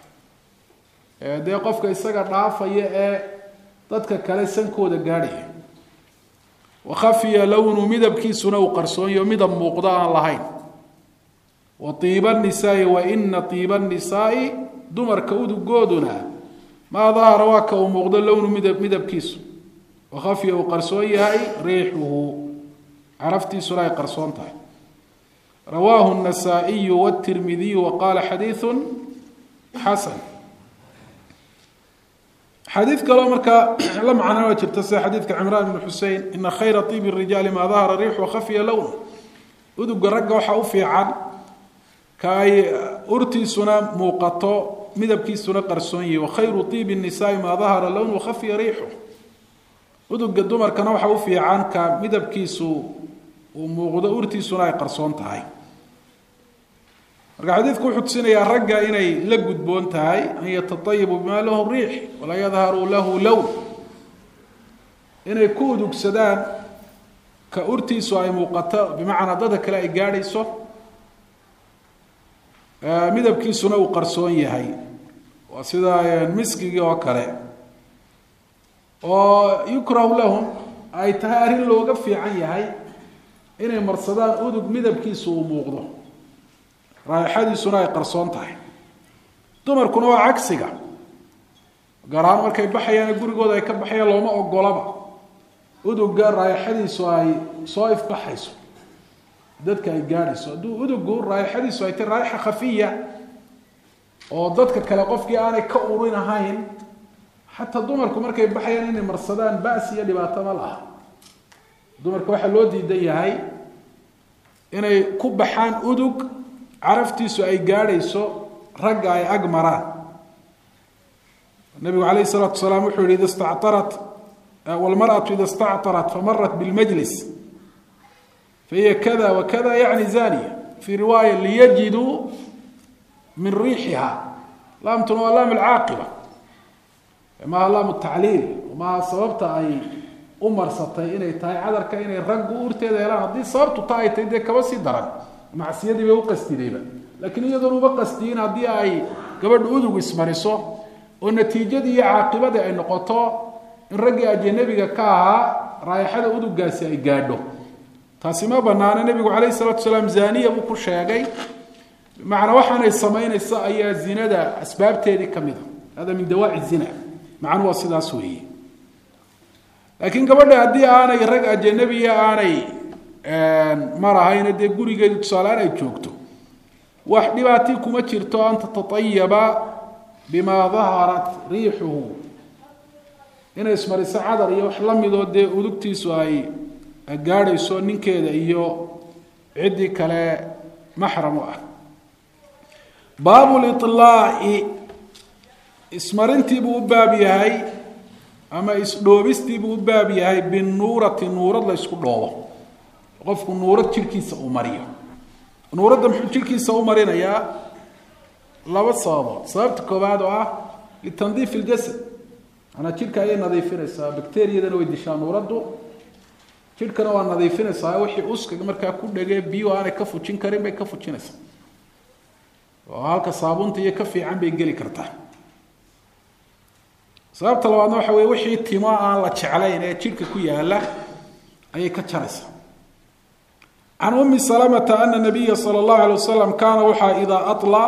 دي قفك إساقا رافية dadka kale sankooda gaadhay wa khafiya lawnu midabkiisuna uu qarsoonyo midab muuqda aan lahayn wa tiiban nisaa wa inna tiiban nisaa dumarka udugooduna ma dhahara wa ka muuqda lawnu midab midabkiisu wa khafiya uu qarsoon yahay riixuhu araftiisuna ay qarsoon tahay. رواه النسائي والترمذي وقال حديث حسن. حديث كلام مركا لم عنا وجبت حديث عمران بن حسين إن خير طيب الرجال ما ظهر ريح وخفي لون ودق رجع وحوفي عن كاي أرتي سنة موقطة مذبكي سنة قرصونية وخير طيب النساء ما ظهر لون وخفي ريحه ودق الدمر كان وحوفي عن كمذبكي سو وموقدة أرتي سنة قرصون تاعي. الحديث كل حدثنا يا رجع إني لجد بونتهاي أن يتطيب بما له الريح ولا يظهر له لون إني كودك سدان كأرتي سواء موقتا بمعنى ضدك لا إجاري صح ماذا بكي سنة وقرصون يهاي وسدا مسكي وكله ويكره لهم أي تهارين لو وقف في عن يهاي إني مرصدان أودك ماذا بكي سو موقضه رايحدي سنة قرصون تاعي دمر كنوا عكسيغا غران markay baxayaan gurigooda ay ka baxayaan looma ogolaba uduga raayixadiisu ay soo ifbaxayso dadka ay gaarayso udugu raayixadiisu ay tahay raayixa khafiya oo dadka kale qofkii aanay ka urinahayn hatta dumarku markay baxayaan inay marsadaan baas iyo dhibaato ma laha dumarku waxa loo diidan yahay inay ku baxaan udug عرفتي أي جاريسو رجع أي أجمران. النبي عليه الصلاة والسلام يقول إذا استعطرت والمرأة إذا استعطرت فمرت بالمجلس فهي كذا وكذا يعني زانية. في رواية ليجدوا من ريحها لام تنوى لام العاقبة ما لام التعليل وما صوبت أي أمر سطي إني تاي عذر كإني رجع أورتي ذيلان دي صوبت تاي تيدي كبسي درن مع سيدي بوقستي ديبا لكن يدروا بقستين هدي أي قبل أودو اسمرسو والنتيجة دي عاقبة دي أي نقطة الرجع أجنبي كاها رايحة أودو قاسي أي قادو تاسما بنانا النبي عليه الصلاة والسلام زانية بكل شيء معنى وحنا السمين السائية الزنا ده أسباب تيدي كميدا هذا من دواعي الزنا معنى وصيدا سوي لكن قبل هدي أنا الرجع أجنبي أنا مرة هاي ندي قولي جد تصالان أي جوكتو واحد باتيكم أشرتو أن تتطيب بما ظهرت ريحه هنا اسمه السعادة ريح وحلم يدود ودكتي سواي الجاري سونين كذا إيو عدي كلا محرم وأه باب الإطلاع اسمرنتي بوبابي هاي أما اسلوبستي بوبابي هاي بالنورة النورة الله يسكت قفك نورة شركيسة أمرية نورة دم شركيسة أمرية يا لا بصابة صابت كبعضها لتنظيف الجسد أنا شركة أي نظيفين سا بكتيريا ده ويدي شان نورده شركة نوع نظيفين سا وحي أسك مركا كل جاي بيو أنا كفو تشين كريم بكفو تشينس oo halka saabunta iyo ka fiican bay geli kartaa sababta labaadna waxa weeye wixii timo aan la jeclayn ee jidhka ku yaala ayay ka jaraysaa can ummi salamata ana nabiya sala allahu alay wasalam kaana waxaa idaa atla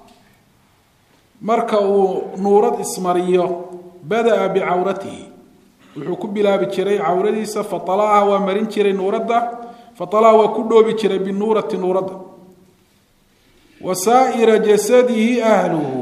marka uu nuurad ismariyo bada'a bicawratihi wuxuu ku bilaabi jiray cawradiisa faalaha waa marin jiray nuuradda faalaha waa ku dhoobi jiray binuurati nuuradda wa saa'ira jasadihi ahluhu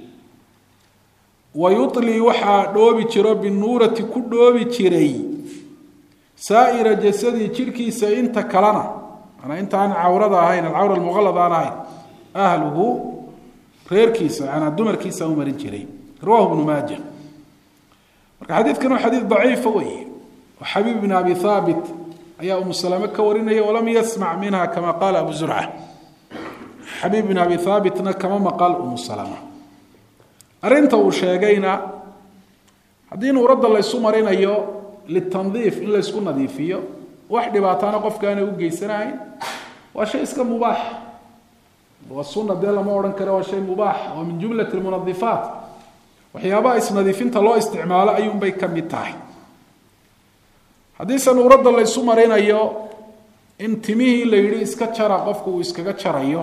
wayuli waxaa dhoobi jiro binuurati ku dhoobi jiray saa'ira jasadihi jidhkiisa inta kalena manaa intaan cawrada ahayn alcawra almuqallada aan ahayn ahluhu reerkiisa manaa dumarkiisa u marin jiray rawahu ibnu maaja marka xadiidkan waa xadiid daciifa weeye oo xabiib bn abi haabit ayaa umu salame ka warinaya walam yasmac minha kama qaala abu zurca xabiib bn abi haabitna kama maqal umu salama arrinta uu sheegayna haddii nuuradda laysu marinayo litandiif in laysku nadiifiyo wax dhibaataana qofkaana u geysanahayn waa shay iska mubaax waa sunna dee lama odhan karo waa shay mubaax waa min jumlati lmunadifaat waxyaabaha isnadiifinta loo isticmaalo ayuunbay ka mid tahay haddiise nuuradda laysu marinayo in timihii la yidhi iska jara qofku uu iskaga jarayo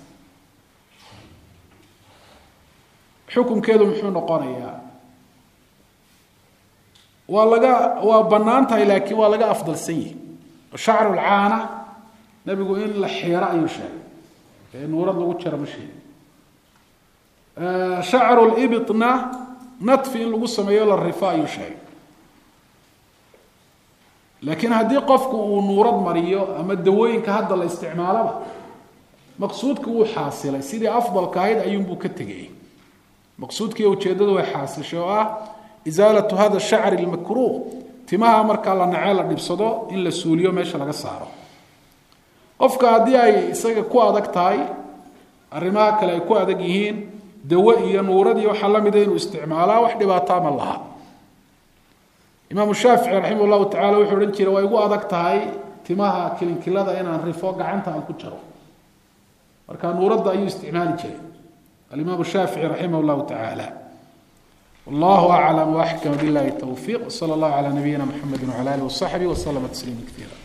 xukunkeedu muxuu noqonayaa waa laga waa bannaan tahay laakiin waa laga afdalsan yihi shacru lcaana nebigu in la xiiro ayuu sheegay ee nuurad lagu jaro ma sheegin shacru libitna nadfi in lagu sameeyo la rifo ayuu sheegay laakiin haddii qofku uu nuurad mariyo ama dawooyinka hadda la isticmaalaba maqsuudka wuu xaasilay sidii afdalka ahayd ayuunbuu ka tegayay maqsuudkiiyo ujeeddadu way xaasishay oo ah isaalatu hada shacri lmakruuh timaha markaa la nacee la dhibsado in la suuliyo meesha laga saaro qofka haddii ay isaga ku adag tahay arrimaha kale ay ku adag yihiin dawo iyo nuurad iyo waxaa la mida inuu isticmaalaa wax dhibaataa ma laha imaamu shaafici raximah llahu tacala wuxuu odhan jiray waa igu adag tahay timaha kilinkilada inaan rifo gacanta aan ku jaro marka nuuradda ayuu isticmaali jiray الإمام الشافعي رحمه الله تعالى والله أعلم وأحكم بالله التوفيق وصلى الله على نبينا محمد وعلى آله وصحبه وسلم تسليما كثيرا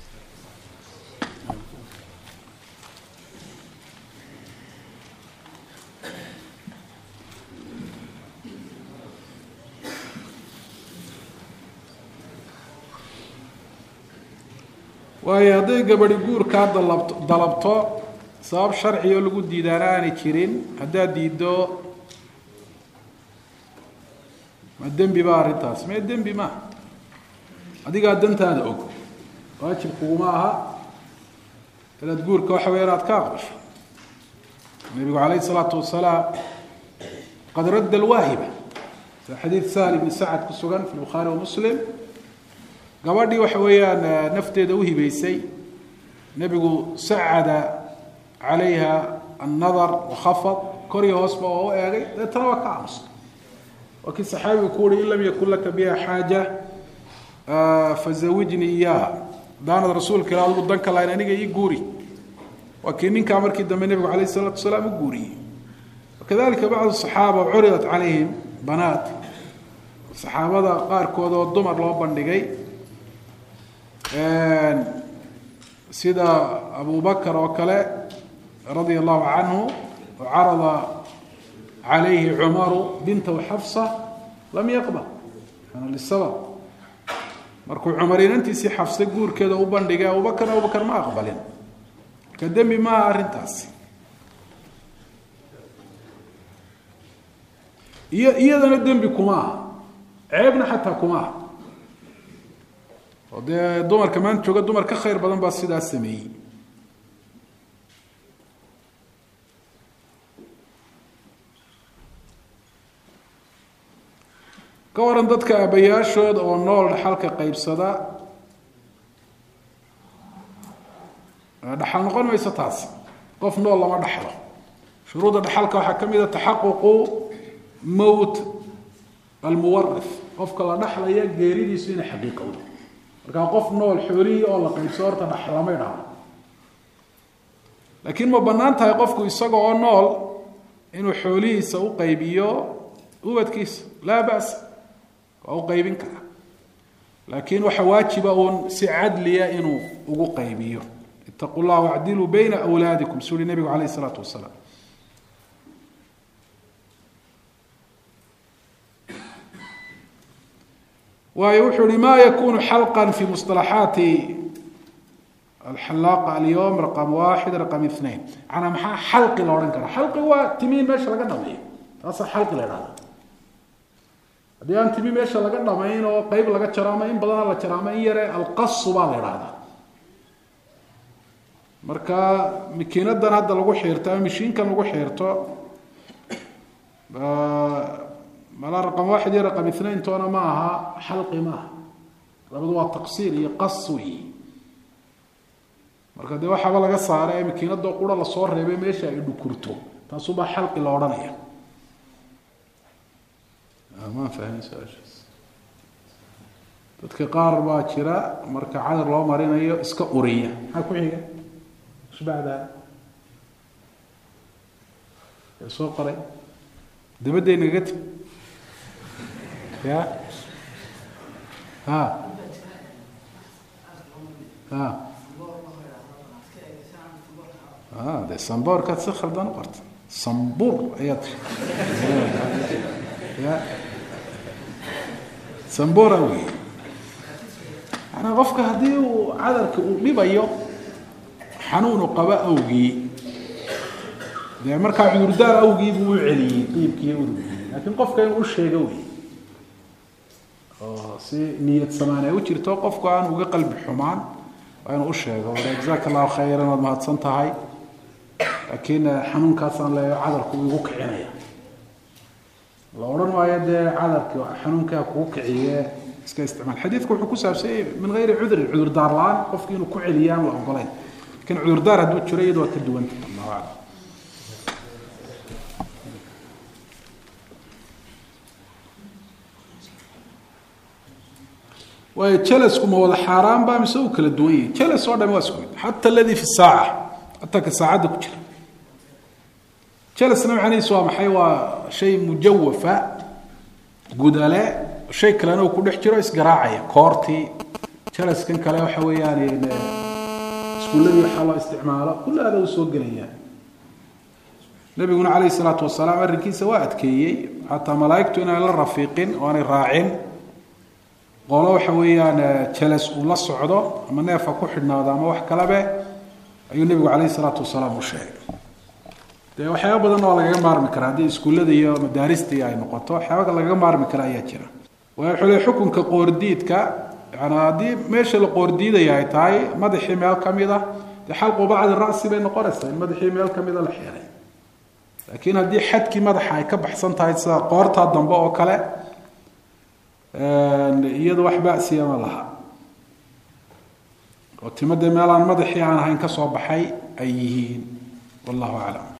waayo hadday gabadhi guurkaa dalabto sabab sharciyo lagu diidaana aanay jirin haddaad diiddo ma dembi ba arrintaas mee dembi maaha adigaa dantaada og waajib kuguma aha inaad guurka waxa weya inaad ka aqbasho nabigu calayhi isalaatu wasalaam qad radda alwaahiba sida xadiid sahal ibni sacad ku sugan fi lbukhaari wa muslim gabadhii waxa weeyaan nafteeda u hibaysay nebigu sacada calayha annadar wakhafad kor iyo hoosba waa u eegay deetana waa ka aamusay waa kii saxaabigu ku uhi in lam yakun laka biha xaaja fazawijnii iyaaha hadaanad rasuulka ila adigu danka lahayn aniga ii guuri waa kii ninkaa markii dambe nebigu calayh isalaatu wasalaam u guuriyey wakadalika bacdu saxaaba curidat calayhim banaat saxaabada qaarkood oo dumar loo bandhigay sida abu bakar oo kale radia allahu canhu carada calayhi cumaru bintahu xafsa lam yaqbal ana lisabab markuu cumar inantiisii xafse guurkeeda u bandhigay abubakarna abubakar ma aqbalin marka dembi maaha arrintaasi iyo iyadana dembi kuma aha ceebna xataa kuma aha oo dee dumarka maanta jooga dumar ka khayr badan baa sidaas sameeyey ka waran dadka aabbayaashooda oo nool dhaxalka qaybsada dhaxal noqon mayso taasi qof nool lama dhaxlo shuruudda dhaxalka waxaa ka mid a taxaququ mowt almuwarith qofka la dhaxlaya geeridiisu inay xaqiiqowdo markaa qof nool xoolihii oo la qaybso horta dhaxlamay dhaho laakiin ma bannaan tahay qofku isaga oo nool inuu xoolihiisa u qaybiyo ubadkiisa laa ba'sa waa u qaybin karaa laakiin waxa waajiba uun si cadliya inuu ugu qaybiyo ittaqu llah wacdiluu bayna awlaadikum suu yihi nabigu calayh isalaatu wasalaam waayo wuxuu hi ma yakunu xalqan fi musطalaxaati alxalaaqa alyowm raqam waaxid raqam اثnain manaa maxaa xalqi la odhan karaa xalqi waa timiin meesha laga dhameeyo taasaa xalqi la idhahda haddii aan timi meesha laga dhamayn oo qeyb laga jaro ama in badana la jaro ama in yare alqasu baa la idhahdaa marka makiinadan hadda lagu xiirto ama mashiinkan lagu xiirto malaa raqam waaxid iyo raqam ithnain toona ma aha xalqi maaha labadu waa taqsiir iyo qas wey marka dee waxaaba laga saaray makiinadoo qura lasoo reebay meesha ay dhukurto taasubaa xalqi la odhanaya ma fahmin su-aashaas dadka qaar baa jira marka cadar loo marinayo iska uriya maxaa ku xiga ishbacdaa ee soo qoray dabadday nagaga timi ya ha ha a de samboorkaad si khaldan u qorta sambuur ayaad ya sambora wey manaa qofka haddii uu cadarka uu dhibayo xanuunu qaba awgii dee markaa cudurdaar awgii buu u celiyey qiibkii udugii laakiin qofka inuu u sheego wey oo si niyad samaan ay u jirto qofku aan uga qalbi xumaan waa inuu u sheego jazaaka allahu khayran waad mahadsan tahay laakiin xanuunkaasaan leeyahay cadarku igu kicinaya la odhan maayo dee cadarki xanuunkaa kugu kiciye iska isticmaal xadiidku wuxuu ku saabsanyay min gayri cudrin cudurdaar la-aan qofki inuu ku celiya aan la ogolayn lakin cudurdaar hadduu jiro iyado waa ka duwanta allahu aclam waayo jalasku ma wada xaaraan ba mise uu kala duwan yahay jalas oo dhami waa isku mid xata aladi fi saaca hataa ka saacadda ku jira jalasna macnihiisu waa maxay waa shay mujawafa gudale shay kalena uu ku dhex jiro isgaraacaya koortii jalaskan kale waxa weeyaan iskuuladii waxaa loo isticmaalo kullaada uu soo gelayaa nabiguna calayhi salaatu wasalaam arrinkiisa waa adkeeyey xataa malaa'igtu inaan la rafiiqin oo aanay raacin qolo waxa weeyaan jalas uu la socdo ama neefa ku xidhnaado ama wax kalabe ayuu nebigu calayhi salaatu wasalaam u sheegay dee waxyaaba badan oo lagaga maarmi karaa haddii iskuullada iyo madaarista ay noqoto waxyaaba lagaga maarmi kara ayaa jira waayo wuxuu leey xukunka qoordiidka yani haddii meesha la qoordiidaya ay tahay madaxii meel ka mid ah dee xalqu bacdi ra'si bay noqonaysaa in madaxii meel ka mida la xiray laakiin haddii xadkii madaxa ay ka baxsan tahay sida qoortaa dambe oo kale iyada wax ba'siya ma laha oo timada meel aan madaxii aan ahayn ka soo baxay ay yihiin wallahu aclam